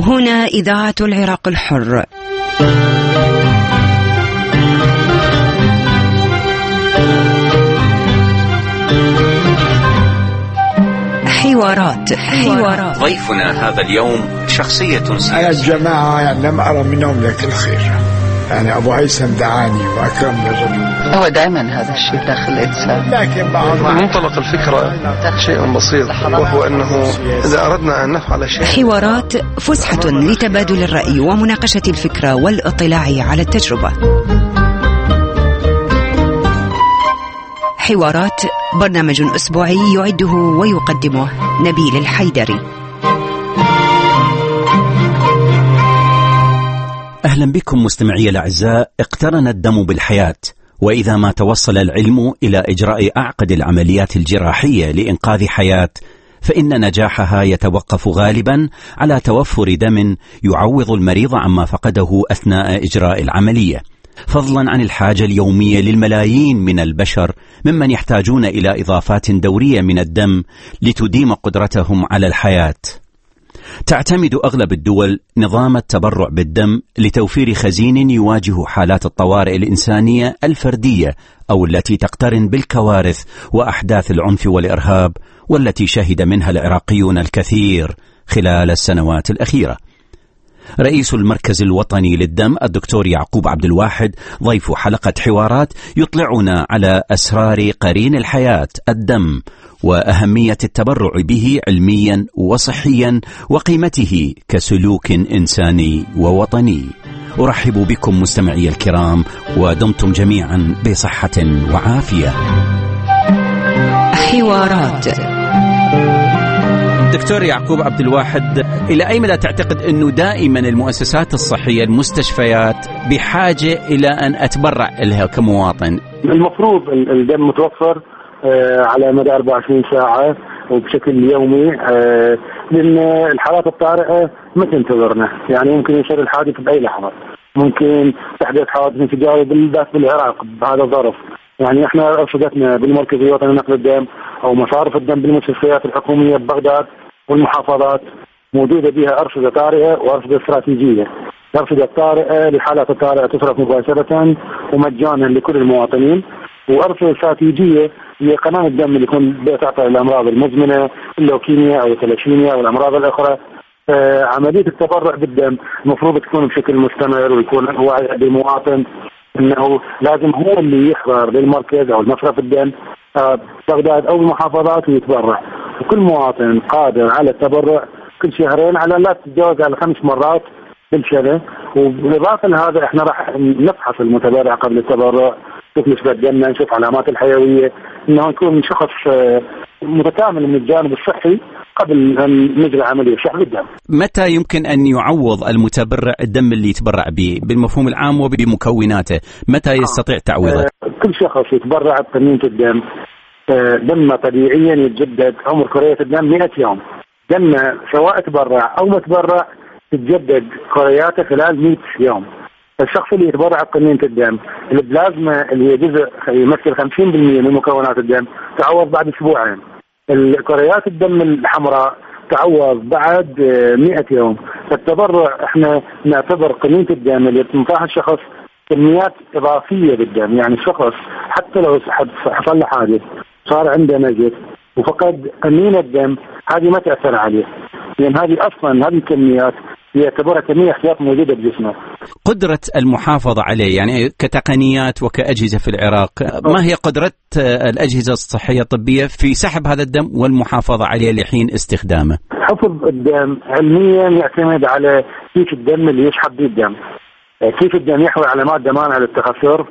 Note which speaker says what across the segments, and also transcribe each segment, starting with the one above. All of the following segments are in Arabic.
Speaker 1: هنا إذاعة العراق الحر. حوارات.
Speaker 2: ضيفنا هذا اليوم شخصية سياسية.
Speaker 3: أنا الجماعة يعني لم أرى منهم لك الخير، يعني أبو هيثم دعاني وأكرم رجل.
Speaker 4: هو دائما هذا الشيء داخل الإنسان،
Speaker 3: لكن بعض
Speaker 5: منطلق الفكرة شيء بسيط، وهو أنه إذا أردنا أن نفعل شيء.
Speaker 1: حوارات فسحة لتبادل الرأي ومناقشة الفكرة والاطلاع على التجربة. حوارات برنامج أسبوعي يعده ويقدمه نبيل الحيدري.
Speaker 6: أهلا بكم مستمعي الأعزاء. اقترن الدم بالحياة، وإذا ما توصل العلم إلى إجراء أعقد العمليات الجراحية لإنقاذ حياة، فإن نجاحها يتوقف غالبا على توفر دم يعوض المريض عما فقده أثناء إجراء العملية، فضلا عن الحاجة اليومية للملايين من البشر ممن يحتاجون إلى إضافات دورية من الدم لتديم قدرتهم على الحياة. تعتمد أغلب الدول نظام التبرع بالدم لتوفير خزين يواجه حالات الطوارئ الإنسانية الفردية أو التي تقترن بالكوارث وأحداث العنف والإرهاب، والتي شهد منها العراقيون الكثير خلال السنوات الأخيرة. رئيس المركز الوطني للدم الدكتور يعقوب عبد الواحد ضيف حلقة حوارات يطلعنا على أسرار قرين الحياة الدم، وأهمية التبرع به علميا وصحيا، وقيمته كسلوك إنساني ووطني. أرحب بكم مستمعي الكرام، ودمتم جميعا بصحة وعافية.
Speaker 1: حوارات.
Speaker 6: دكتور يعقوب عبد الواحد، إلى أي مدى تعتقد أنه دائما المؤسسات الصحية المستشفيات بحاجة إلى أن أتبرع لها كمواطن؟
Speaker 7: المفروض الدم متوفر على مدى 24 ساعة وبشكل يومي، لأن الحالات الطارئة ما تنتظرنا، يعني ممكن يصير الحادث بأي لحظة، ممكن تحدث حادث انفجاري بالذات بالعراق بهذا الظرف. يعني احنا ارصدتنا بالمركز الوطني لنقل الدم او مصارف الدم بالمستشفيات الحكوميه ببغداد والمحافظات موجوده بها ارصده طارئه وارصده استراتيجيه. ارصده طارئه للحالات الطارئه تصرف مباشره ومجانا لكل المواطنين، وارصده استراتيجيه هي قناه الدم اللي يكون تعطى الامراض المزمنه، اللوكيميا او الثلاشيميا او الامراض الاخرى. عمليه التبرع بالدم المفروض تكون بشكل مستمر، ويكون واعي المواطن انه لازم هو اللي يحضر للمركز او المصرف الدم بغداد او المحافظات ويتبرع. وكل مواطن قادر على التبرع كل شهرين على لا تتجاوز على 5 مرات بالسنه. وبالاضافه لهذا احنا راح نفحص المتبرع قبل التبرع، نشوف نسبه دمه، نشوف علامات الحيويه، انه يكون شخص متكامل من الجانب الصحي قبل أن نجري عملية سحب الدم.
Speaker 6: متى يمكن أن يعوض المتبرع الدم اللي يتبرع به بالمفهوم العام وبمكوناته؟ متى يستطيع تعويضه؟
Speaker 7: كل شخص يتبرع بكمية الدم دمه طبيعيا يتجدد، عمر كريات الدم 100 يوم. دمه سواء تبرع أو ما تبرع تتجدد كرياته خلال 100 يوم. الشخص اللي يتبرع بكمية الدم البلازما اللي هي جزء يمثل 50% من مكونات الدم تعوض بعد أسبوعين. الكريات الدم الحمراء تعوض بعد 100 يوم. فالتبرع احنا نعتبر قيمة الدم اللي تنطاها الشخص كميات إضافية بالدم، يعني الشخص حتى لو حصل له حادث صار عنده نزف وفقد أمين الدم، هذه ما تأثر عليه، لأن هذه أصلا هذه الكميات يعتبرها كمية احتياط موجودة بجسمه.
Speaker 6: قدرة المحافظة عليه يعني كتقنيات وكأجهزة في العراق، ما هي قدرة الأجهزة الصحية الطبية في سحب هذا الدم والمحافظة عليه لحين استخدامه؟
Speaker 7: حفظ الدم علميا يعتمد على كيف الدم اللي يسحب به الدم. كيف الدم يحوي على مادة مانعة للتخثر،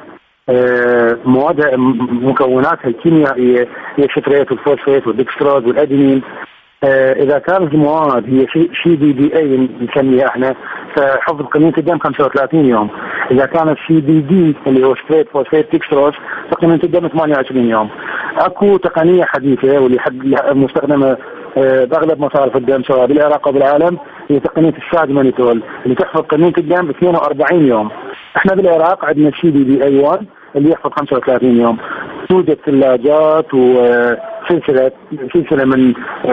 Speaker 7: مواد مكوناتها الكيميائية هي الشتريت والفوسفات والدكستروز والأدينين. إذا كانت المواد هي CDDA نسميها احنا، فحفظ قيمة الدم 35 يوم. إذا كانت CDD اللي هو ستريت فوسفات ديكستروز فقيمة الدم 28 يوم. أكو تقنية حديثة واللي مستخدمة بأغلب مصارف الدم سواء بالعراق أو بالعالم، هي تقنية الساد مانيتول اللي تحفظ قيمة الدم 42 يوم. احنا بالعراق عندنا CDDA1 اللي يحفظ 35 يوم. توجد ثلاجات سلسلة من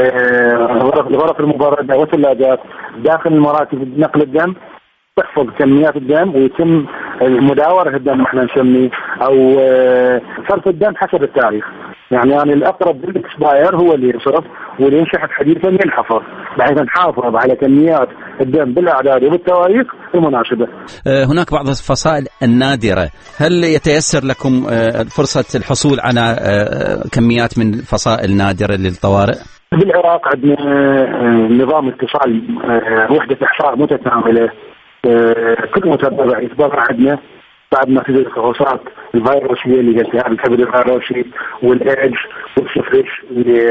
Speaker 7: الغرف المبردة والثلاجات داخل المراكز نقل الدم، تحفظ كميات الدم ويتم مداورة الدم احنا نسميه او صرف الدم حسب التاريخ. يعني الأقرب للإكسباير هو اللي يصرف، واللي ينشحت حديثا ينحفظ، بحيث نحافظ على كميات الدم بالأعداد وبالتواريخ المناسبة.
Speaker 6: هناك بعض الفصائل النادرة، هل يتيسر لكم فرصة الحصول على كميات من الفصائل نادرة للطوارئ؟
Speaker 7: بالعراق عندنا نظام اتصال وحدة إحصاء متكاملة، كل متبرع يتبرع عندنا بعد ما تجد الفحوصات الفيروسية اللي هي التهاب الكبد الفيروسي والإيدز والسفرش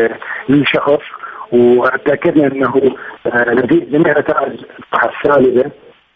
Speaker 7: للشخص، وتأكدنا أنه نتيجة جميع نتائج الفحص السالبة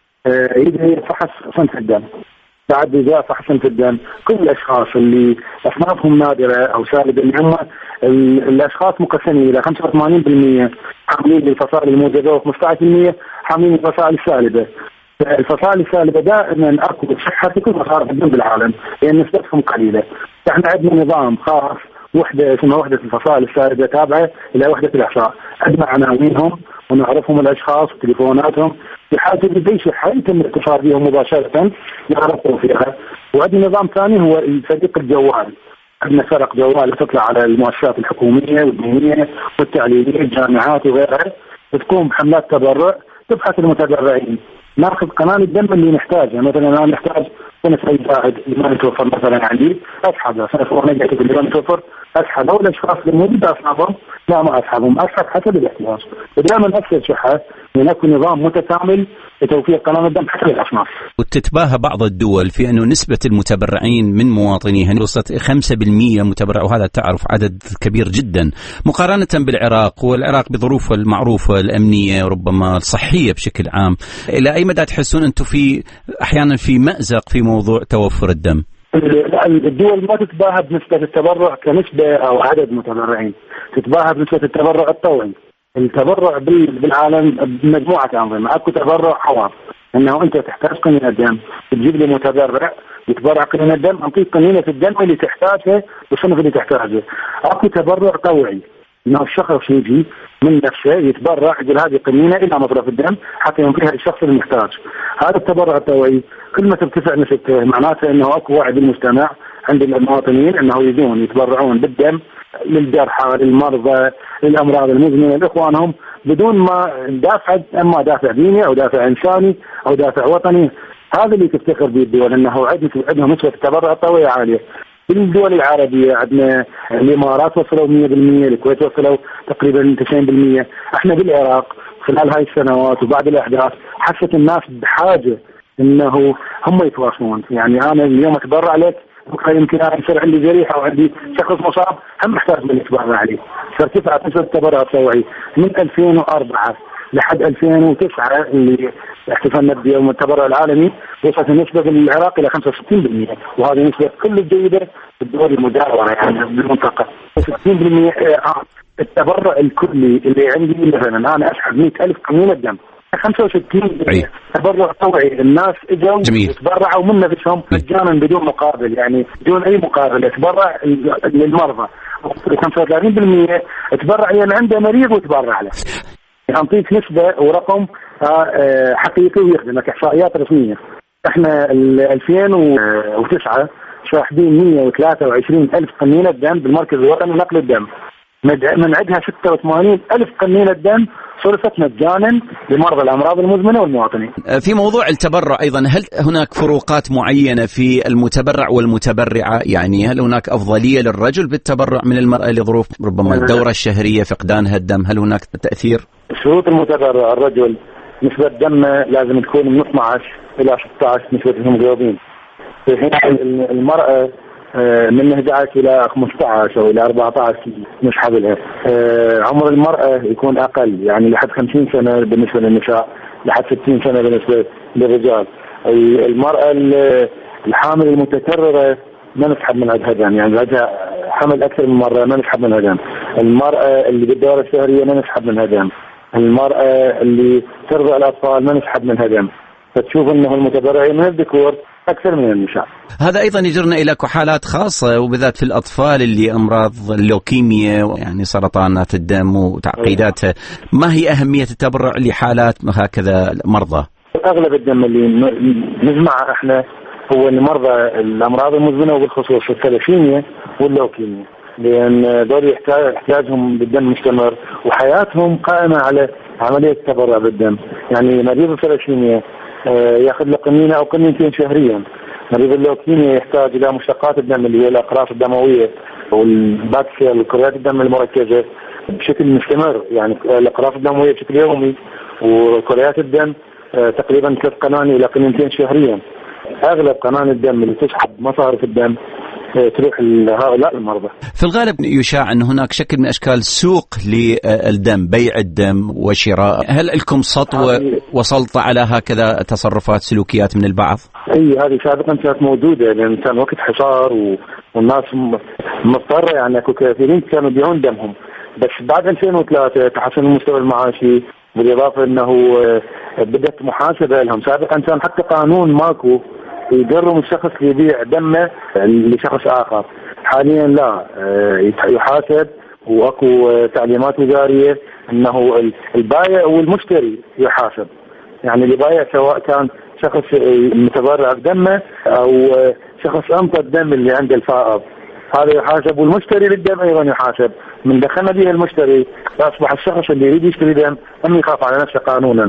Speaker 7: يجري فحص صنف الدم. بعد إجراء فحص صنف الدم كل الأشخاص اللي أصنافهم نادرة أو سالبة، اللي هم الأشخاص مقسمين إلى 85% حاملين للفصائل الموجبة و15% حاملين للفصائل السالبة. الفصائل السالبة دائما أكو صحة في كل مصارف الدم بالعالم لأن نسبتهم قليلة. احنا عندنا نظام خاص، وحدة اسمها وحدة الفصائل السالبة تابعة إلى وحدة الإحصاء، عندنا عناوينهم ونعرفهم الأشخاص وتليفوناتهم، في حال تجد أي شيء يتم الاتصال بهم مباشرة يعرفوا فيها. وعندنا نظام ثاني هو صديق الجوال، عندنا فرق جوال تطلع على المؤسسات الحكومية والدينية والتعليمية الجامعات وغيرها، تقوم بحملات تبرع تبحث المتبرعين، ناخذ قناه الدم اللي نحتاجها. مثلا انا نحتاج سنه زائد اللي ما يتوفر مثلا عندي اسحبها، سنه نيجاتيف اللي ما يتوفر اسحبها، والاشخاص اللي موجود اصحابهم لا ما اسحبهم، اسحب حسب الاحتياج. ودائما نفس الشحه يكون نظام متكامل لتوفير قناه الدم حسب الاصناف.
Speaker 6: وتتباهى بعض الدول في انه نسبه المتبرعين من مواطنيها وصلت 5% متبرع، وهذا تعرف عدد كبير جدا مقارنه بالعراق، والعراق بظروفها المعروفه الامنيه وربما الصحيه بشكل عام. الى اي مدى تحسون انتم في احيانا في مازق في موضوع توفر الدم؟
Speaker 7: الدول ما تتباهى بنسبه التبرع كنسبه او عدد متبرعين، تتباهى بنسبه التبرع الطوعي. التبرع بالعالم بمجموعه انظمه، اكو تبرع حوار انه انت تحتاج قنينه دم تجيب لي متبرع يتبرع قنينه دم، انطيك قنينه الدم اللي تحتاجها بالصنف اللي تحتاجه. اكو تبرع طوعي انه الشخص يجي من نفسه يتبرع يقول هذه قنينه الى مصرف الدم حتى ينطيها للشخص المحتاج. هذا التبرع الطوعي كل ما ترتفع نسبته معناته انه اكو وعي بالمجتمع عند المواطنين انه يجون يتبرعون بالدم للجرحى للمرضى للامراض المزمنه لاخوانهم بدون ما دافع، اما دافع ديني او دافع انساني او دافع وطني. هذا اللي تفتخر به الدول انه عندهم نسبه التبرع الطوعي عاليه. بالدول العربيه عندنا الامارات وصلوا 100%، الكويت وصلوا تقريبا 90%. احنا بالعراق خلال هاي السنوات وبعد الاحداث حست الناس بحاجه انه هم يتواصلون. يعني انا اليوم اتبرع لك بكره يمكن انا يصير عندي جريحه او عندي شخص مصاب هم محتاج من يتبرع عليه. فارتفعت نسبه التبرع الطوعي من 2004 لحد 2009 اللي احتفلنا بيوم التبرع العالمي، وصلت النسبه في العراق الى 65%، وهذه نسبه كل الجيده في الدول المجاوره يعني بالمنطقه. 60% التبرع الكلي اللي عندي مثلا انا اسحب 100,000 قنينه دم، 65 تبرع طوعي. الناس اجوا يتبرعوا من نفسهم مجانا بدون مقابل، يعني بدون اي مقابل يتبرع للمرضى. 35% تبرع لان عنده مريض وتبرع له. أعطيك نسبة ورقم حقيقي ويخدمك إحصائيات رسمية. إحنا 2009 شاحبين 123,000 قنينة دم بالمركز الوطني لنقل الدم، من عندها 86,000 قنينة دم صرفت مجانا لمرضى الأمراض المزمنة والمواطنين.
Speaker 6: في موضوع التبرع أيضا، هل هناك فروقات معينة في المتبرع والمتبرعة؟ يعني هل هناك أفضلية للرجل بالتبرع من المرأة لظروف ربما الدورة الشهرية فقدانها الدم؟ هل هناك تأثير؟
Speaker 7: شروط المتبرع الرجل نسبة دم لازم تكون من 12 إلى 16 نسبة الهيموجلوبين، في حين المرأة من 11 إلى 15 أو إلى 14 نسحب لها. عمر المرأة يكون أقل، يعني لحد 50 سنة بالنسبة للنساء، لحد 60 سنة بالنسبة للرجال. المرأة الحامل المتكررة ما نسحب من عندها دم، يعني عندها حمل أكثر من مرة ما نسحب منها دم. المرأة اللي بالدورة الشهرية ما نسحب منها دم. المرأة اللي ترضع الأطفال ما نسحب منها دم. فتشوف أنه المتبرعين من الذكور أكثر من النساء.
Speaker 6: هذا أيضا يجرنا إلى كحالات خاصة وبالذات في الأطفال اللي أمراض اللوكيميا يعني سرطانات الدم وتعقيداتها. ما هي أهمية التبرع لحالات هكذا مرضى؟
Speaker 7: أغلب الدم اللي نجمعه إحنا هو لمرضى الأمراض المزمنة وبالخصوص الثلاسيميا واللوكيميا، لأن دول احتياجهم بالدم مستمر وحياتهم قائمة على عملية التبرع بالدم. يعني مريض الثلاسيميا يأخذ له قنينة أو قنينتين شهريا. مريض اللوكيميا يحتاج إلى مشتقات الدم اللي هي الأقراص الدموية والباكسيل وكريات الدم المركزة بشكل مستمر، يعني الأقراص الدموية بشكل يومي وكريات الدم تقريبا 3 قناني إلى قنينتين شهريا. أغلب قنان الدم اللي تسحب مصارف الدم تروح لهؤلاء المرضى.
Speaker 6: في الغالب يشاع أن هناك شكل من أشكال سوق للدم، بيع الدم وشراء. هل لكم سطوة وسلطة على هكذا تصرفات سلوكيات من البعض؟
Speaker 7: أي هذه سابقا كانت موجودة، لأن كان وقت حصار والناس مضطرة، يعني أكو كثيرين كانوا يبيعون دمهم. بس بعد 2003 تحسن المستوى المعاشي، بالإضافة أنه بدأت محاسبة لهم. سابقا كان حتى قانون ماكو يجرم الشخص يبيع دمه لشخص آخر. حاليا لا، يحاسب واكو تعليمات وزارية أنه البائع والمشتري يحاسب. يعني اللي بايع سواء كان شخص متبرع بدمه أو شخص أنطى الدم اللي عنده الفائض، هذا يحاسب، والمشتري للدم أيضا يحاسب. من دخلنا به المشتري أصبح الشخص اللي يريد يشتري دم هم يخاف على نفسه قانونا.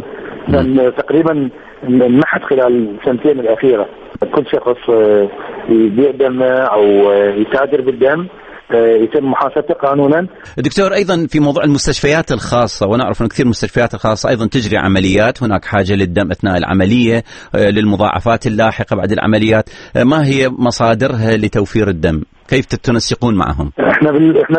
Speaker 7: تقريبا نحت خلال السنتين الأخيرة كل شخص يبيع دمه أو يتاجر بالدم يتم محاسبته قانونا.
Speaker 6: دكتور، أيضا في موضوع المستشفيات الخاصة، ونعرف أن كثير من المستشفيات الخاصة أيضا تجري عمليات، هناك حاجة للدم أثناء العملية للمضاعفات اللاحقة بعد العمليات. ما هي مصادرها لتوفير الدم؟ كيف تنسقون معهم؟
Speaker 7: احنا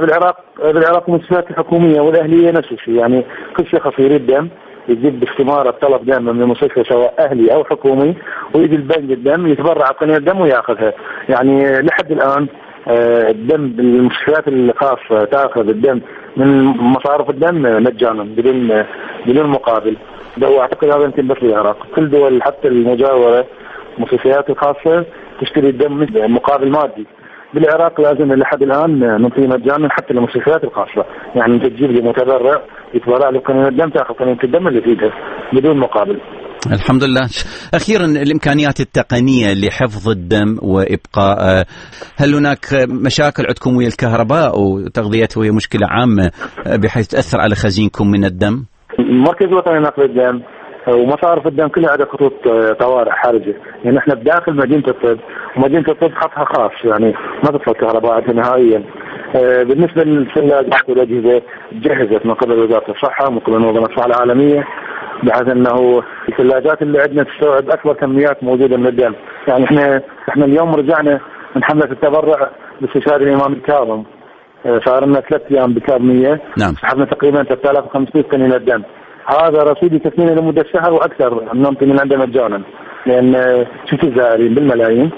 Speaker 7: بالعراق المستشفيات الحكومية والأهلية نفس الشيء. يعني كل شخص يريد دم يجيب باستمارة طلب دم من المستشفى سواء أهلي أو حكومي، ويجي البنك الدم يتبرع بقنية الدم ويأخذها. يعني لحد الآن الدم بالمستشفيات الخاصة تأخذ الدم من مصارف الدم مجانا بدون مقابل. وأعتقد هذا يمكن بس العراق، كل دول حتى المجاورة المستشفيات الخاصة تشتري الدم مقابل مادي. بالعراق لازم لحد الآن نعطيه مجانا حتى للمستشفيات الخاصة. يعني أنت تجيب لي متبرع يتبرع له قنينة الدم، تأخذ قنينة الدم اللي فيها بدون مقابل.
Speaker 6: الحمد لله. أخيرا، الإمكانيات التقنية لحفظ الدم وإبقاء، هل هناك مشاكل عندكم ويا الكهرباء وتغذيته وهي مشكلة عامة بحيث تأثر على خزينكم من الدم؟
Speaker 7: المركز الوطني لنقل الدم ومصارف الدم كلها عندها خطوط طوارئ حرجة. يعني احنا بداخل مدينة الطب، ومدينة الطب خطها خاص، يعني ما تدخل كهرباء نهائيا. بالنسبة للثلاجات والأجهزة جهزت من قبل وزارة الصحة ومن قبل منظمة الصحة العالمية، بحيث انه الثلاجات اللي عندنا تستوعب اكبر كميات موجودة من الدم. يعني احنا اليوم رجعنا من حملة التبرع باستشهاد الإمام الكاظم، صار لنا 3 أيام بكامية.
Speaker 6: نعم.
Speaker 7: سحبنا تقريبا 3500 قنينة دم. هذا رصيد يكفينا لمدة شهر وأكثر، ننطي من عنده مجانا، لأن شفت الزائرين بالملايين.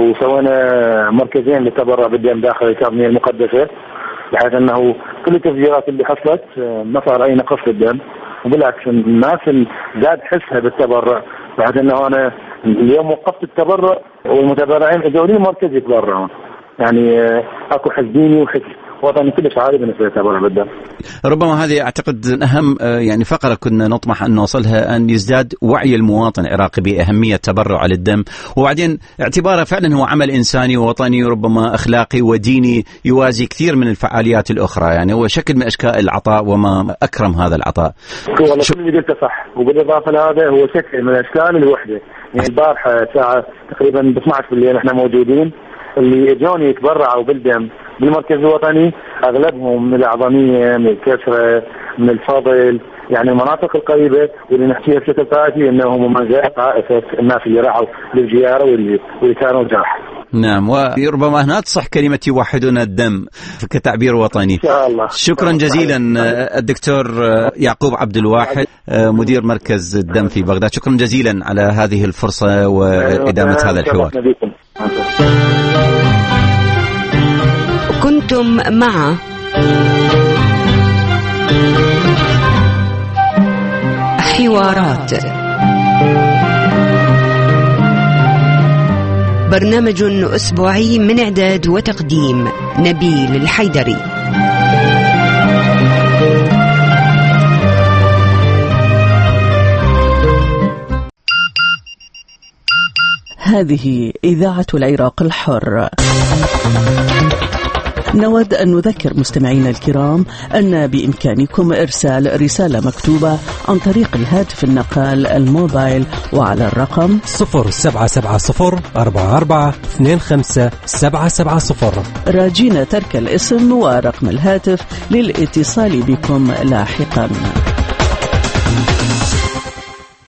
Speaker 7: وسوينا مركزين للتبرع بالدم داخل الكامية المقدسة، بحيث أنه كل التفجيرات اللي حصلت ما صار أي نقص في الدم، وبالعكس الناس زاد حسها بالتبرع، بحيث أنه أنا اليوم وقفت التبرع والمتبرعين اجوا لي مركز يتبرعون. يعني اكو حس ديني وحس وطني كلش عالي بالنسبه للتبرع بالدم.
Speaker 6: ربما هذه اعتقد اهم يعني فقره كنا نطمح ان نوصلها، ان يزداد وعي المواطن العراقي باهميه التبرع للدم، وبعدين اعتباره فعلا هو عمل انساني ووطني وربما اخلاقي وديني يوازي كثير من الفعاليات الاخرى. يعني هو شكل من اشكال العطاء، وما اكرم هذا العطاء.
Speaker 7: والله كل اللي قلته صح، وبالاضافه لهذا هو شكل من اشكال الوحده. يعني البارحه الساعه تقريبا ب 12 بالليل احنا موجودين، اللي اجوني يتبرعوا بالدم بالمركز الوطني اغلبهم من الأعظمية، من الكسرة، من الفضل، يعني المناطق القريبة، واللي نحكيها بشكل طائفي انهم من زي طائفة الناس اللي راحوا للزيارة واللي كانوا جرح.
Speaker 6: نعم، وربما هنا تصح كلمة يوحدون الدم كتعبير وطني. إن شاء الله. شكرا جزيلا الدكتور يعقوب عبد الواحد مدير مركز الدم في بغداد، شكرا جزيلا على هذه الفرصة وإدامة هذا الحوار.
Speaker 1: كنتم مع حوارات برنامج أسبوعي من إعداد وتقديم نبيل الحيدري.
Speaker 8: هذه إذاعة العراق الحر. نود أن نذكر مستمعينا الكرام أن بإمكانكم إرسال رسالة مكتوبة عن طريق الهاتف النقال الموبايل وعلى الرقم
Speaker 9: 077044257770
Speaker 8: راجين ترك الاسم ورقم الهاتف للاتصال بكم لاحقا.